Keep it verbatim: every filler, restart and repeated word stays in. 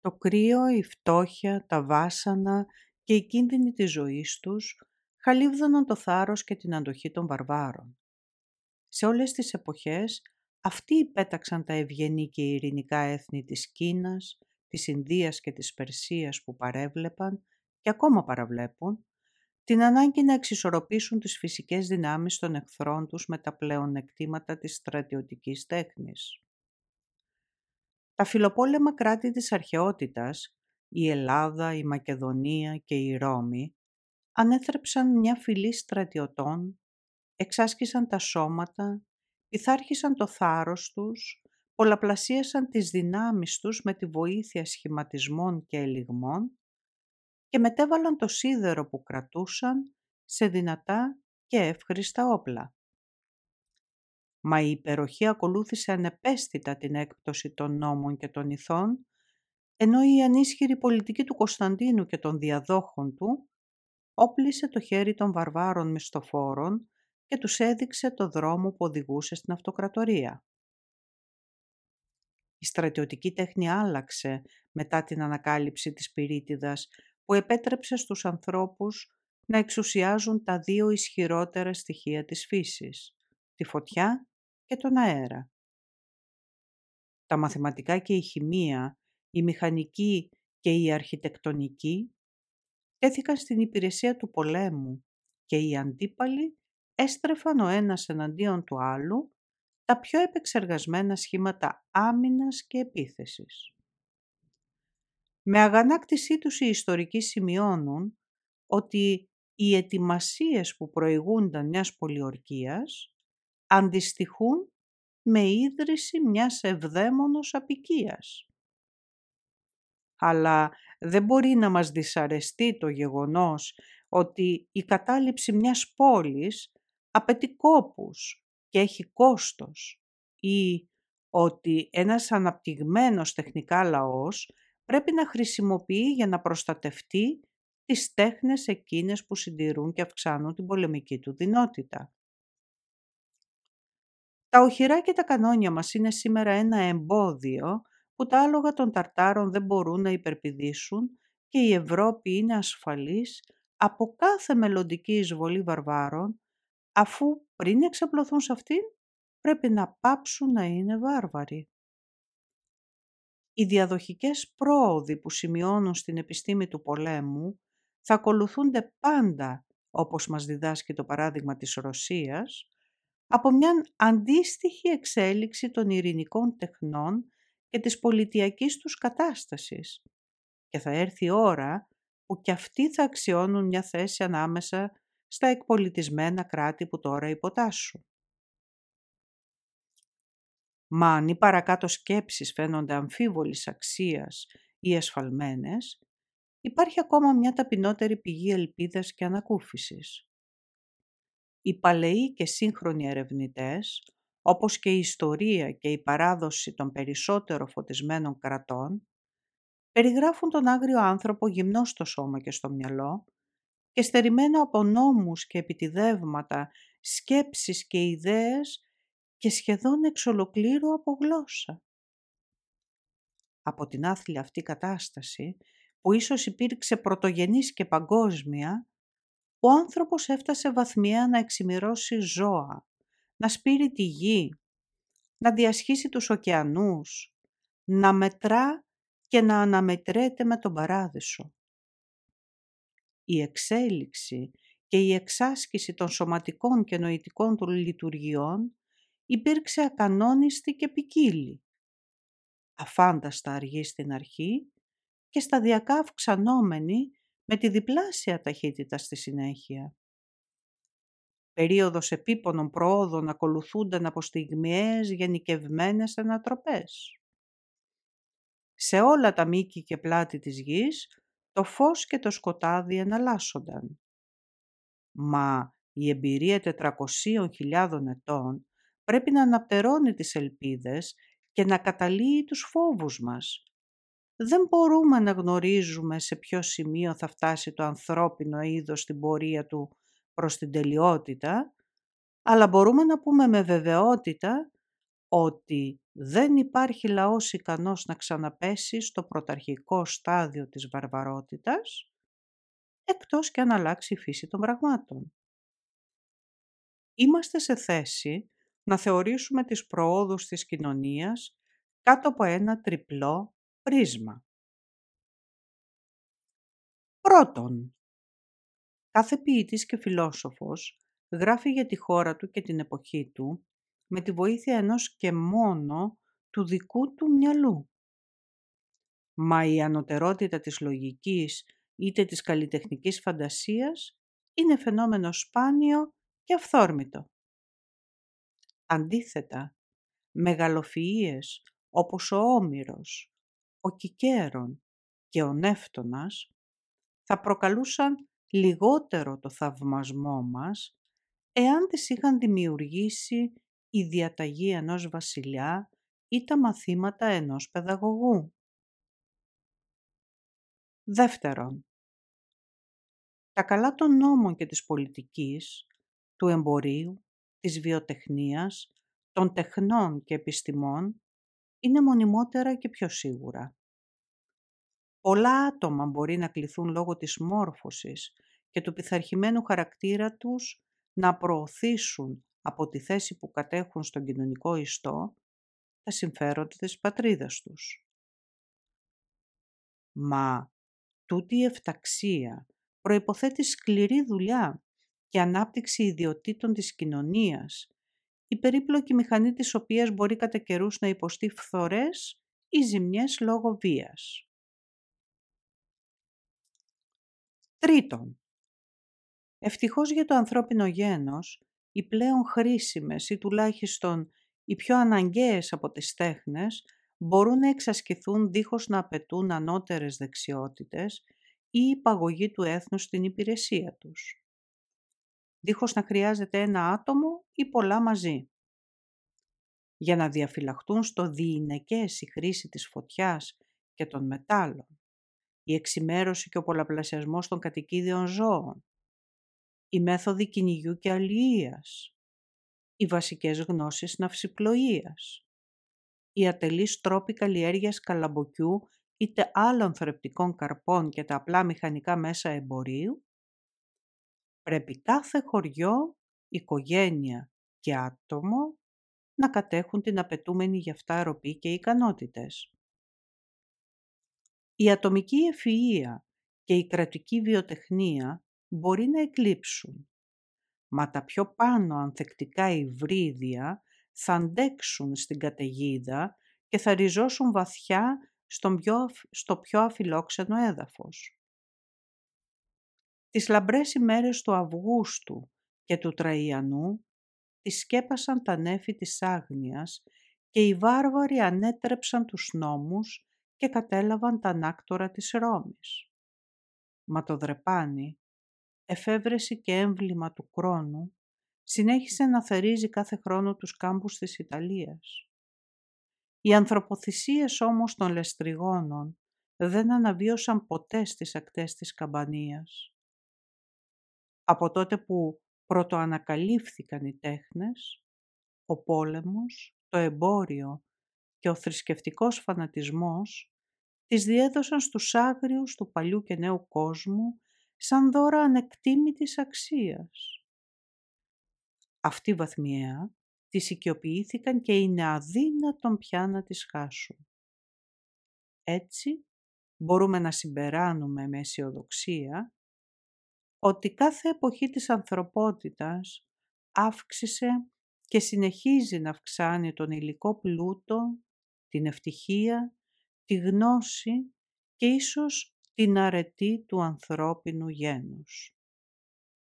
Το κρύο, η φτώχεια, τα βάσανα και οι κίνδυνοι της ζωής τους χαλίβδωναν το θάρρος και την αντοχή των βαρβάρων. Σε όλες τις εποχές αυτοί υπέταξαν τα ευγενή και ειρηνικά έθνη της Κίνας, της Ινδίας και της Περσίας που παρέβλεπαν και ακόμα παραβλέπουν την ανάγκη να εξισορροπήσουν τις φυσικές δυνάμεις των εχθρών τους με τα πλεονεκτήματα της στρατιωτικής τέχνης. Τα φιλοπόλεμα κράτη της αρχαιότητας, η Ελλάδα, η Μακεδονία και η Ρώμη, ανέθρεψαν μια φυλή στρατιωτών, εξάσκησαν τα σώματα, πειθάρχησαν το θάρρος τους, πολλαπλασίασαν τις δυνάμεις τους με τη βοήθεια σχηματισμών και ελιγμών και μετέβαλαν το σίδερο που κρατούσαν σε δυνατά και εύχριστα όπλα. Μα η υπεροχή ακολούθησε ανεπαίσθητα την έκπτωση των νόμων και των ηθών, ενώ η ανίσχυρη πολιτική του Κωνσταντίνου και των διαδόχων του όπλησε το χέρι των βαρβάρων μισθοφόρων και τους έδειξε το δρόμο που οδηγούσε στην αυτοκρατορία. Η στρατιωτική τέχνη άλλαξε μετά την ανακάλυψη της πυρίτιδας που επέτρεψε στους ανθρώπους να εξουσιάζουν τα δύο ισχυρότερα στοιχεία της φύσης, τη φωτιά και τον αέρα. Τα μαθηματικά και η χημεία, η μηχανική και η αρχιτεκτονική τέθηκαν στην υπηρεσία του πολέμου και οι αντίπαλοι έστρεφαν ο ένας εναντίον του άλλου τα πιο επεξεργασμένα σχήματα άμυνας και επίθεσης. Με αγανάκτησή τους οι ιστορικοί σημειώνουν ότι οι ετοιμασίες που προηγούνταν μιας πολιορκίας αντιστοιχούν με ίδρυση μιας ευδαίμονος αποικίας. Αλλά δεν μπορεί να μας δυσαρεστεί το γεγονός ότι η κατάληψη μιας πόλης απαιτεί κόπους και έχει κόστος ή ότι ένας αναπτυγμένος τεχνικά λαός πρέπει να χρησιμοποιεί για να προστατευτεί τις τέχνες εκείνες που συντηρούν και αυξάνουν την πολεμική του δυνότητα. Τα οχυρά και τα κανόνια μας είναι σήμερα ένα εμπόδιο που τα άλογα των Ταρτάρων δεν μπορούν να υπερπηδήσουν και η Ευρώπη είναι ασφαλής από κάθε μελλοντική εισβολή βαρβάρων, αφού πριν εξαπλωθούν σε αυτήν πρέπει να πάψουν να είναι βάρβαροι. Οι διαδοχικές πρόοδοι που σημειώνουν στην επιστήμη του πολέμου θα ακολουθούνται πάντα, όπως μας διδάσκει το παράδειγμα της Ρωσίας, από μια αντίστοιχη εξέλιξη των ειρηνικών τεχνών και της πολιτιακής τους κατάστασης. Και θα έρθει η ώρα που κι αυτοί θα αξιώνουν μια θέση ανάμεσα στα εκπολιτισμένα κράτη που τώρα υποτάσσουν. Μα αν οι παρακάτω σκέψεις φαίνονται αμφίβολης αξίας ή ασφαλμένες, υπάρχει ακόμα μια ταπεινότερη πηγή ελπίδας και ανακούφισης. Οι παλαιοί και σύγχρονοι ερευνητές, όπως και η ιστορία και η παράδοση των περισσότερο φωτισμένων κρατών, περιγράφουν τον άγριο άνθρωπο γυμνό στο σώμα και στο μυαλό και στερημένο από νόμους και επιτιδεύματα, σκέψεις και ιδέες και σχεδόν εξ ολοκλήρου από γλώσσα. Από την άθλια αυτή κατάσταση, που ίσως υπήρξε πρωτογενής και παγκόσμια, ο άνθρωπος έφτασε βαθμιαία να εξημηρώσει ζώα, να σπείρει τη γη, να διασχίσει τους ωκεανούς, να μετρά και να αναμετρέται με τον παράδεισο. Η εξέλιξη και η εξάσκηση των σωματικών και νοητικών του λειτουργιών υπήρξε ακανόνιστη και ποικίλη, αφάνταστα αργή στην αρχή και σταδιακά αυξανόμενη με τη διπλάσια ταχύτητα στη συνέχεια. Περίοδος επίπονων προόδων ακολουθούνταν από στιγμιαίες γενικευμένες ανατροπές. Σε όλα τα μήκη και πλάτη της γης το φως και το σκοτάδι εναλλάσσονταν. Μα η εμπειρία τετρακοσίων χιλιάδων ετών πρέπει να αναπτερώνει τις ελπίδες και να καταλύει τους φόβους μας. Δεν μπορούμε να γνωρίζουμε σε ποιο σημείο θα φτάσει το ανθρώπινο είδος στην πορεία του προς την τελειότητα, αλλά μπορούμε να πούμε με βεβαιότητα ότι δεν υπάρχει λαός ικανός να ξαναπέσει στο πρωταρχικό στάδιο της βαρβαρότητας, εκτός και αν αλλάξει η φύση των πραγμάτων. Είμαστε σε θέση να θεωρήσουμε τις προόδους της κοινωνίας κάτω από ένα τριπλό πρίσμα. Πρώτον, κάθε ποιητής και φιλόσοφος γράφει για τη χώρα του και την εποχή του με τη βοήθεια ενός και μόνο του δικού του μυαλού. Μα η ανωτερότητα της λογικής είτε της καλλιτεχνικής φαντασίας είναι φαινόμενο σπάνιο και αυθόρμητο. Αντίθετα, μεγαλοφυΐες όπως ο Όμηρος, ο Κικέρον και ο Νεύτωνας θα προκαλούσαν λιγότερο το θαυμασμό μας εάν τις είχαν δημιουργήσει η διαταγή ενός βασιλιά ή τα μαθήματα ενός παιδαγωγού. Δεύτερον, τα καλά των νόμων και της πολιτικής, του εμπορίου, της βιοτεχνίας, των τεχνών και επιστημών είναι μονιμότερα και πιο σίγουρα. Πολλά άτομα μπορεί να κληθούν λόγω της μόρφωσης και του πειθαρχημένου χαρακτήρα τους να προωθήσουν από τη θέση που κατέχουν στον κοινωνικό ιστό τα συμφέροντα της πατρίδας τους. Μα τούτη η εφταξία προϋποθέτει σκληρή δουλειά και ανάπτυξη ιδιωτήτων της κοινωνίας, η περίπλοκη μηχανή της οποίας μπορεί κατά καιρούς να υποστεί φθορές ή ζημιές λόγω βίας. Τρίτον, ευτυχώς για το ανθρώπινο γένος, οι πλέον χρήσιμες ή τουλάχιστον οι πιο αναγκαίες από τις τέχνες μπορούν να εξασκηθούν δίχως να απαιτούν ανώτερες δεξιότητες ή υπαγωγή του έθνους στην υπηρεσία τους. Δίχως να χρειάζεται ένα άτομο ή πολλά μαζί. Για να διαφυλαχτούν στο διηνεκές η χρήση της φωτιάς και των μετάλλων, η εξημέρωση και ο πολλαπλασιασμός των κατοικίδιων ζώων, οι μέθοδοι κυνηγιού και αλληλείας, οι βασικές γνώσεις ναυσιπλοείας, οι ατελείς τρόποι καλλιέργειας καλαμποκιού είτε άλλων θρεπτικών καρπών και τα απλά μηχανικά μέσα εμπορίου, πρέπει κάθε χωριό, οικογένεια και άτομο να κατέχουν την απαιτούμενη γι' αυτά ροπή και ικανότητες. Η ατομική ευφυΐα και η κρατική βιοτεχνία μπορεί να εκλείψουν, μα τα πιο πάνω ανθεκτικά υβρίδια θα αντέξουν στην καταιγίδα και θα ριζώσουν βαθιά στον πιο, στο πιο αφιλόξενο έδαφος. Τις λαμπρές ημέρες του Αυγούστου και του Τραϊανού τις σκέπασαν τα νέφη της άγνοιας και οι βάρβαροι ανέτρεψαν τους νόμους και κατέλαβαν τα ανάκτορα της Ρώμης. Μα το δρεπάνι, εφεύρεση και έμβλημα του χρόνου, συνέχισε να θερίζει κάθε χρόνο τους κάμπους της Ιταλίας. Οι ανθρωποθυσίες όμως των λεστριγόνων δεν αναβίωσαν ποτέ στις ακτές της Καμπανίας. Από τότε που πρωτοανακαλύφθηκαν οι τέχνες, ο πόλεμος, το εμπόριο και ο θρησκευτικός φανατισμός τις διέδωσαν στους άγριους του παλιού και νέου κόσμου σαν δώρα ανεκτήμητης αξίας. Αυτοί βαθμιαία τις οικειοποιήθηκαν και είναι αδύνατον πια να τις χάσουν. Έτσι μπορούμε να συμπεράνουμε με αισιοδοξία ότι κάθε εποχή της ανθρωπότητας αύξησε και συνεχίζει να αυξάνει τον υλικό πλούτο, την ευτυχία, τη γνώση και ίσως την αρετή του ανθρώπινου γένους.